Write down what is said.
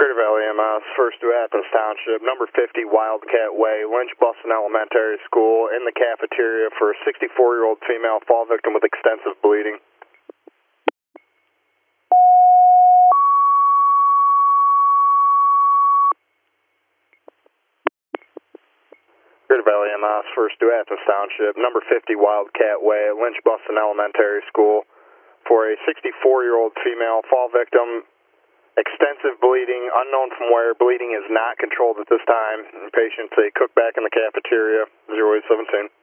Greater Valley EMS, First to Athens Township, number 50 Wildcat Way, Lynch Buston Elementary School, in the cafeteria for a 64-year-old female fall victim with extensive bleeding. Greater Valley EMS, First to Athens Township, number 50 Wildcat Way, Lynch Buston Elementary School, for a 64-year-old female fall victim. Extensive bleeding, unknown from where. Bleeding is not controlled at this time. Patient's a cook back in the cafeteria, 0817.